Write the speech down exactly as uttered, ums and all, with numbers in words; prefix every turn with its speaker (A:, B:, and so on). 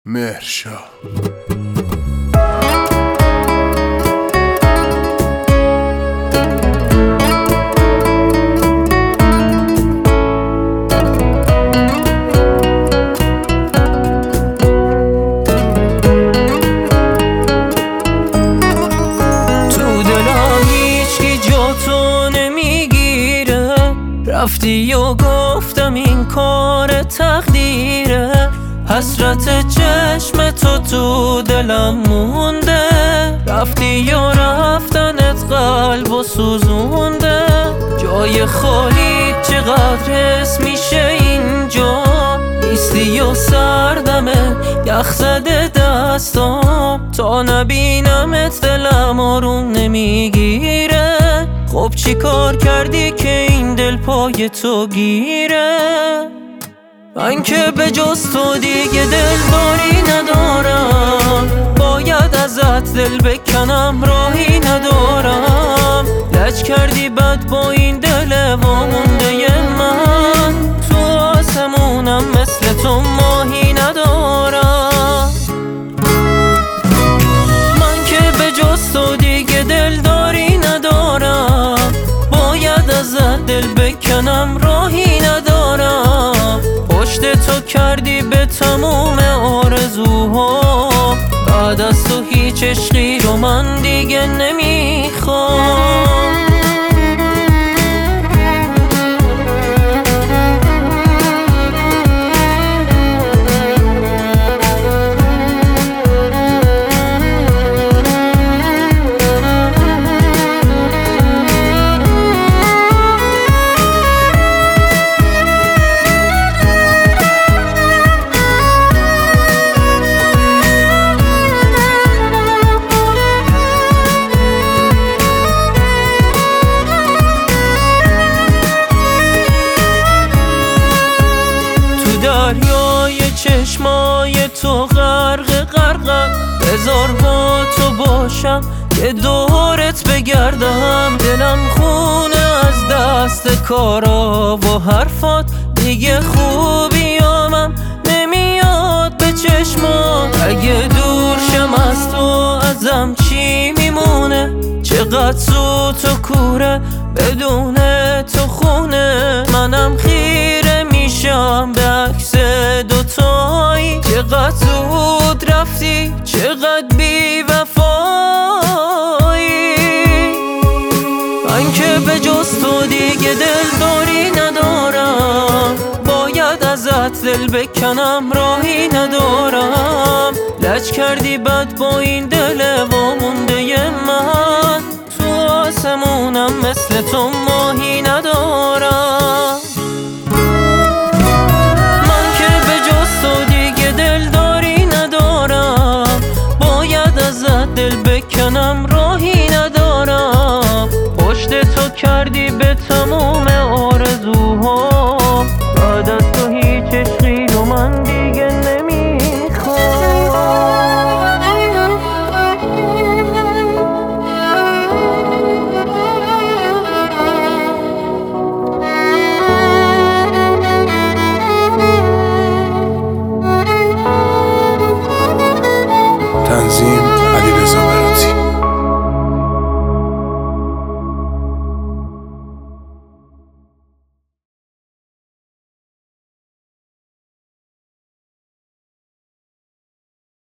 A: مهرشا
B: رفتی و گفتم این کار تقدیره، حسرت چشم تو تو دلم مونده. رفتی و رفتنت قلب و سوزونده، جای خالی چقدر حس میشه اینجا. نیستی و سردمه یخ زده دستام، تا نبینمت دلم آروم نمیگیره. خب چی کار کردی که این دل پای تو گیره؟ من که به جز تو دیگه دلداری ندارم، باید ازت دل بکنم راهی ندارم. لج کردی بد با این دل وامونده من، تو آسمونم مثل تو ماهی ندارم. من که به جز تو دیگه دلداری ندارم، باید ازت دل بکنم راهی ندارم. پشت تو کردی به تموم آرزوها، بعد از تو هیچ عشقی رو من دیگه نمیخوام. دریای چشمای تو غرق غرقم، بذار با تو باشم که دورت بگردم. دلم خونه از دست کارا و حرفات، دیگه خوبیامم نمیاد به چشمات. اگه دور شم از تو ازم چی میمونه؟ چقدر سوت و کوره بدون تو خونه. منم خیره میشم به عکس دوتایی، چقدر زود رفتی چقدر بی وفایی. من که به جز تو دیگه دلداری ندارم، باید ازت دل بکنم راهی ندارم. لج کردی بد با این دل وامونده من، تو آسمونم مثل تو ماهی ندارم. من که به جز تو دیگه دلداری ندارم، باید ازت دل بکنم راهی